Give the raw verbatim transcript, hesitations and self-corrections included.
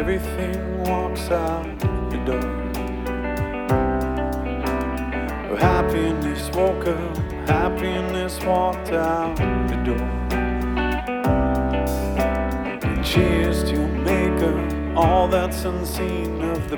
everything walks out the door. Oh, happiness woke up, happiness walked out the door. And cheers to make up all that's unseen of the